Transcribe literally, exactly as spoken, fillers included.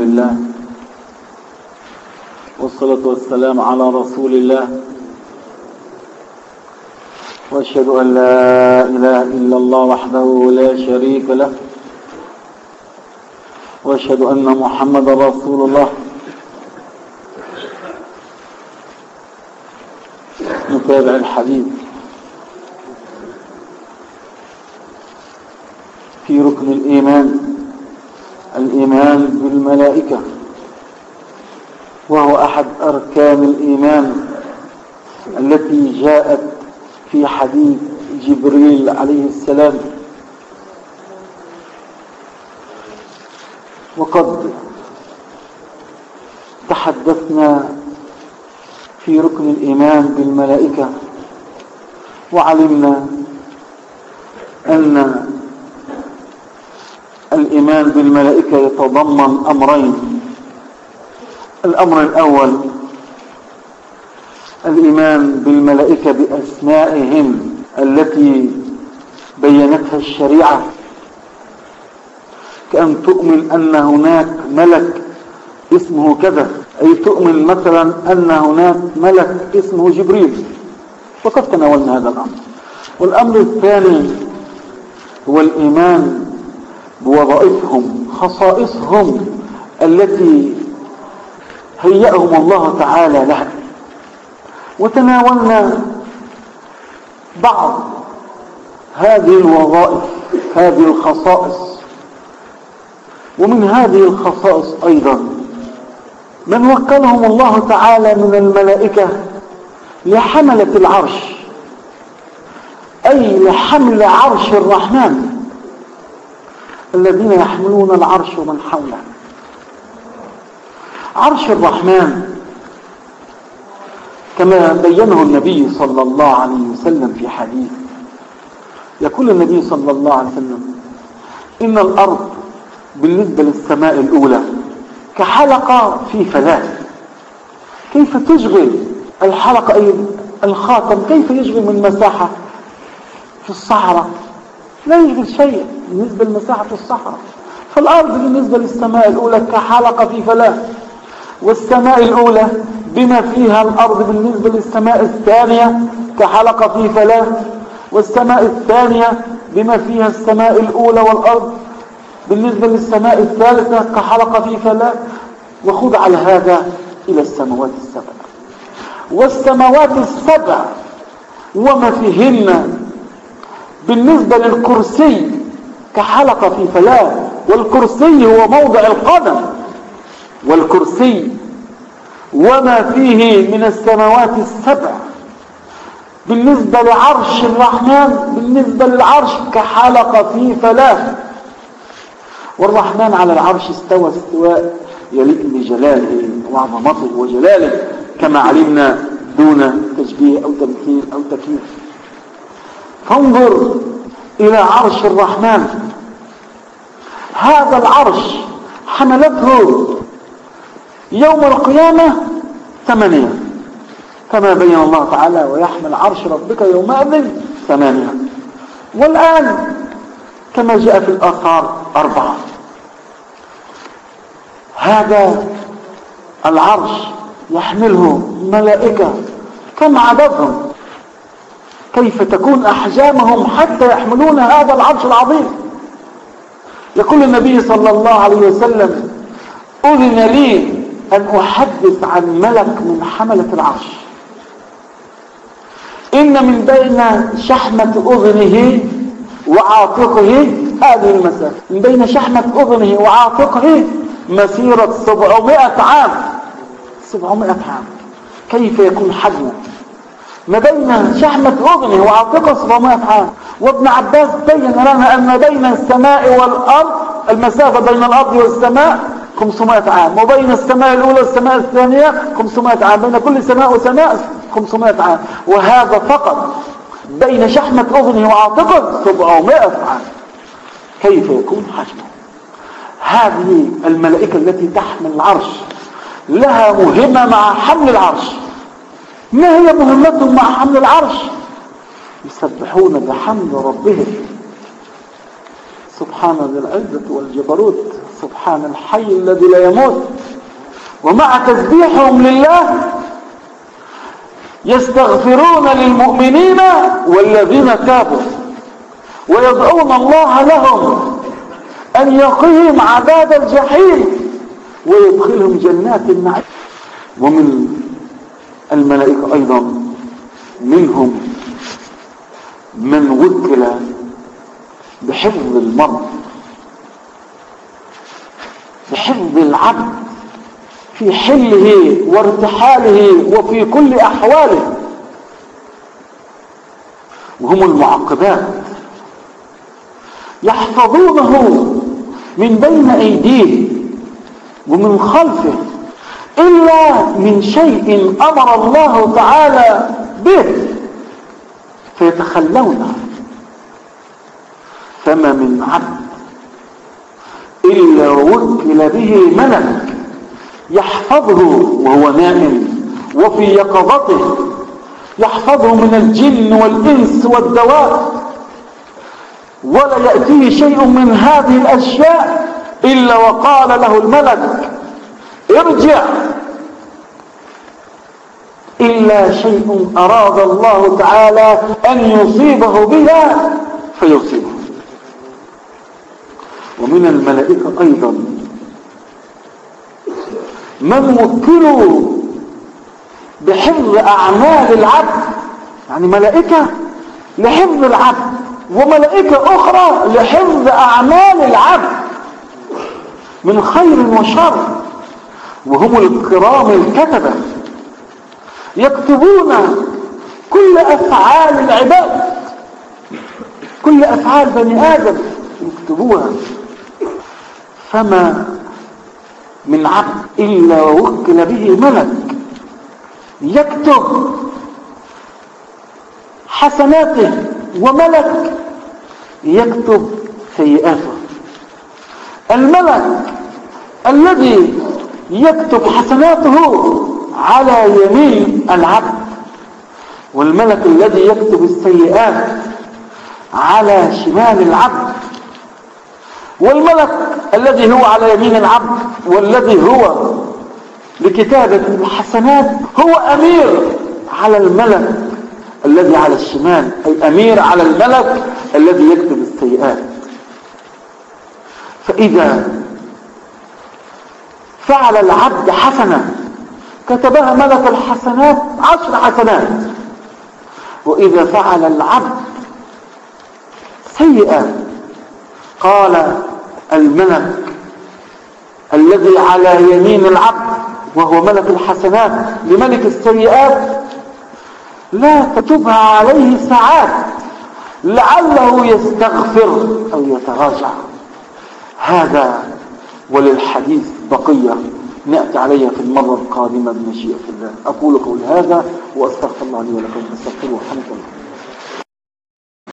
لله، والصلاة والسلام على رسول الله، وأشهد أن لا إله إلا الله وحده لا شريك له، وأشهد أن محمد رسول الله. نتابع الحديث في ركن الإيمان، الإيمان بالملائكة، وهو أحد أركان الإيمان التي جاءت في حديث جبريل عليه السلام. وقد تحدثنا في ركن الإيمان بالملائكة وعلمنا أن الإيمان بالملائكة يتضمن أمرين. الأمر الأول الإيمان بالملائكة بأسمائهم التي بينتها الشريعة، كأن تؤمن أن هناك ملك اسمه كذا، أي تؤمن مثلا أن هناك ملك اسمه جبريل، وقد تناولنا هذا الأمر. والأمر الثاني هو الإيمان بوظائفهم، خصائصهم التي هيأهم الله تعالى لها، وتناولنا بعض هذه الوظائف، هذه الخصائص. ومن هذه الخصائص أيضا من وكلهم الله تعالى من الملائكة لحملة العرش، أي لحمل عرش الرحمن، الذين يحملون العرش ومن حوله. عرش الرحمن كما بينه النبي صلى الله عليه وسلم في حديث، يقول النبي صلى الله عليه وسلم: إن الأرض بالنسبة للسماء الأولى كحلقة في فلاة. كيف تشغل الحلقة أي الخاتم، كيف يشغل من مساحة في الصحراء؟ لا يشغل شيء بالنسبة لمساحة الصحراء. فالأرض بالنسبة للسماء الأولى كحلقة في فلاة، والسماء الأولى بما فيها الأرض بالنسبة للسماء الثانية كحلقة في فلاة، والسماء الثانية بما فيها السماء الأولى والأرض بالنسبة للسماء الثالثة كحلقة في فلاة. وخذ على هذا إلى السماوات السبع، والسماوات السبع وما فيهن بالنسبة للكرسي كحلقة في فلاة، والكرسي هو موضع القدم، والكرسي وما فيه من السماوات السبع بالنسبة لعرش الرحمن، بالنسبة للعرش كحلقة في فلاة. والرحمن على العرش استوى استواء يليق بجلاله وعظمته وجلاله، كما علمنا دون تشبيه أو تمثيل أو تكييف. فانظر إلى عرش الرحمن، هذا العرش حملته يوم القيامة ثمانية، كما بين الله تعالى: ويحمل عرش ربك يومئذ ثمانية. والآن كما جاء في الآثار أربعة. هذا العرش يحمله ملائكة، كم عددهم؟ كيف تكون أحجامهم حتى يحملون هذا العرش العظيم؟ يقول النبي صلى الله عليه وسلم: أذن لي أن أحدث عن ملك من حملة العرش، إن من بين شحمة أذنه وعاتقه هذه المسافة، من بين شحمة أذنه وعاتقه مسيرة سبعمائة عام. سبعمائة عام كيف يكون حجمه؟ ما بين شحمة أذنه وعاتقه سبعمائة عام. وابن عباس بين لنا أن بين السماء والأرض، المسافة بين الأرض والسماء خمسمائة عام، وبين السماء الأولى والسماء الثانية خمسمائة عام، بين كل سماء وسماء خمسمائة عام. وهذا فقط بين شحمة أذنه وعاتقه سبعمائة عام. كيف يكون حجمه؟ هذه الملائكة التي تحمل العرش لها مهمة مع حمل العرش. ما هي مهمتهم مع حمل العرش؟ يسبحون بحمد ربهم سبحان ذي العزة والجبروت، سبحان الحي الذي لا يموت. ومع تسبيحهم لله يستغفرون للمؤمنين والذين تابوا ويدعون الله لهم أن يقيهم عذاب الجحيم ويدخلهم جنات النعيم. ومن الملائكة أيضا منهم من وكل بحفظ المرض، بحفظ العبد في حله وارتحاله وفي كل أحواله، وهم المعقبات يحفظونه من بين أيديه ومن خلفه إلا من شيء أمر الله تعالى به فيتخلون. فما من عبد إلا وكل به ملك يحفظه وهو نائم وفي يقظته، يحفظه من الجن والإنس والدواب، ولا يأتيه شيء من هذه الأشياء إلا وقال له الملك ارجع، إلا شيء أراد الله تعالى أن يصيبه بها فيصيبه. ومن الملائكة أيضا من وكلوا بحفظ أعمال العبد، يعني ملائكة لحفظ العبد وملائكة أخرى لحفظ أعمال العبد من خير وشر، وهم الكرام الكتبة يكتبون كل أفعال العباد، كل أفعال بني آدم يكتبوها. فما من عبد إلا وكل به ملك يكتب حسناته وملك يكتب سيئاته. الملك الذي يكتب حسناته على يمين العبد، والملك الذي يكتب السيئات على شمال العبد. والملك الذي هو على يمين العبد والذي هو لكتابة الحسنات هو أمير على الملك الذي على الشمال، أي أمير على الملك الذي يكتب السيئات. فإذا فعل العبد حسنة كتبها ملك الحسنات عشر حسنات، وإذا فعل العبد سيئة قال الملك الذي على يمين العبد وهو ملك الحسنات لملك السيئات لا تكتبها عليه ساعات لعله يستغفر أو يتراجع. هذا وللحديث بقية نأتي عليها في المرة القادمة بمشيئة الله. أقول قول هذا وأستغفر الله لي ولكم، أستغفروه. الحمد لله.